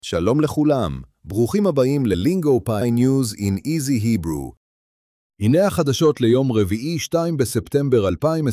שלום לכולם, ברוכים הבאים ללינגו פאי ניוז in easy Hebrew. הנה החדשות ליום רביעי 2 בספטמבר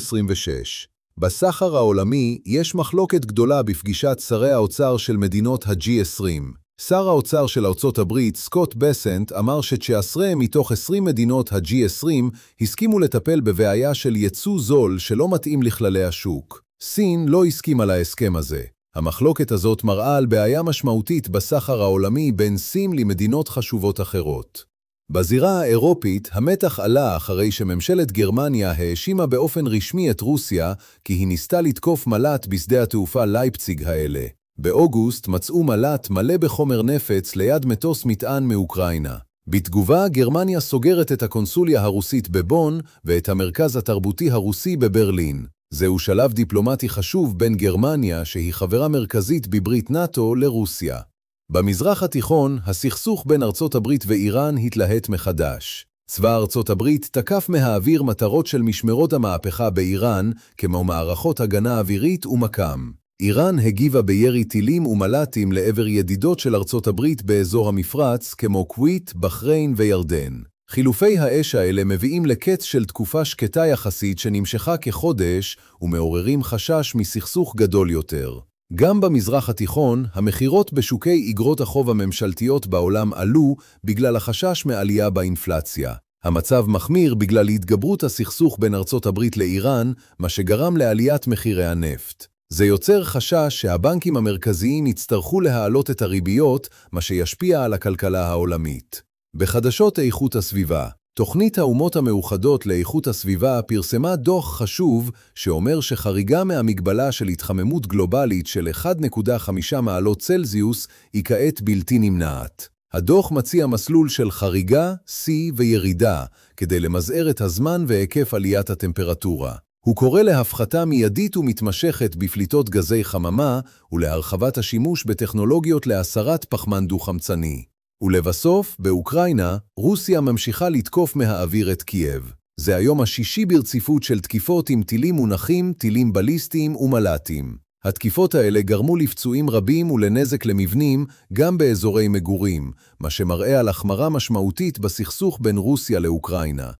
2026. בסחר העולמי יש מחלוקת גדולה בפגישת שרי האוצר של מדינות ה-G20. שר האוצר של ארצות הברית, סקוט בסנט, אמר ש19 מתוך 20 מדינות ה-G20 הסכימו לטפל בבעיה של ייצוא זול שלא מתאים לכללי השוק. סין לא הסכימה להסכם הזה. המחלוקת הזאת מראה על בעיה משמעותית בסחר העולמי בין סין למדינות חשובות אחרות. בזירה האירופית, המתח עלה אחרי שממשלת גרמניה האשימה באופן רשמי את רוסיה כי היא ניסתה לתקוף מל"ט בשדה התעופה לייפציג האלה. באוגוסט מצאו מל"ט מלא בחומר נפץ ליד מטוס מטען מאוקראינה. בתגובה, גרמניה סוגרת את הקונסוליה הרוסית בבון ואת המרכז התרבותי הרוסי בברלין. זהו שלב דיפלומטי חשוב בין גרמניה, שהיא חברה מרכזית בברית נאטו, לרוסיה. במזרח התיכון, הסכסוך בין ארצות הברית ואיראן התלהט מחדש. צבא ארצות הברית תקף מהאוויר מטרות של משמרות המהפכה באיראן, כמו מערכות הגנה אווירית ומקם. איראן הגיבה בירי טילים ומל"טים לעבר ידידות של ארצות הברית באזור המפרץ, כמו כווית, בחריין וירדן. חילופי האש האלה מביאים לקץ של תקופה שקטה יחסית שנמשכה כחודש ומעוררים חשש מסכסוך גדול יותר. גם במזרח התיכון, המחירות בשוקי אגרות החוב הממשלתיות בעולם עלו בגלל החשש מעלייה באינפלציה. המצב מחמיר בגלל התגברות הסכסוך בין ארצות הברית לאיראן, מה שגרם לעליית מחירי הנפט. זה יוצר חשש שהבנקים המרכזיים יצטרכו להעלות את הריביות, מה שישפיע על הכלכלה העולמית. בחדשות איכות הסביבה, תוכנית האומות המאוחדות לאיכות הסביבה פרסמה דוח חשוב שאומר שחריגה מהמגבלה של התחממות גלובלית של 1.5 מעלות צלזיוס היא כעת בלתי נמנעת. הדוח מציע מסלול של חריגה, שיא וירידה כדי למזער את הזמן והיקף עליית הטמפרטורה. הוא קורא להפחתה מיידית ומתמשכת בפליטות גזי חממה ולהרחבת השימוש בטכנולוגיות להסרת פחמן דו-חמצני. ולבסוף, באוקראינה, רוסיה ממשיכה לתקוף מהאוויר את קייב. זה היום השישי ברציפות של תקיפות עם טילים מונחים, טילים בליסטיים ומל"טים. התקיפות האלה גרמו לפצועים רבים ולנזק למבנים גם באזורי מגורים, מה שמראה על החמרה משמעותית בסכסוך בין רוסיה לאוקראינה.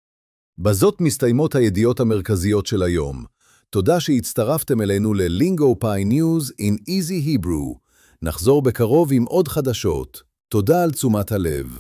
בזאת מסתיימות הידיעות המרכזיות של היום. תודה שהצטרפתם אלינו ללינגו פאי ניוז in easy Hebrew. נחזור בקרוב עם עוד חדשות. תודה על תשומת הלב.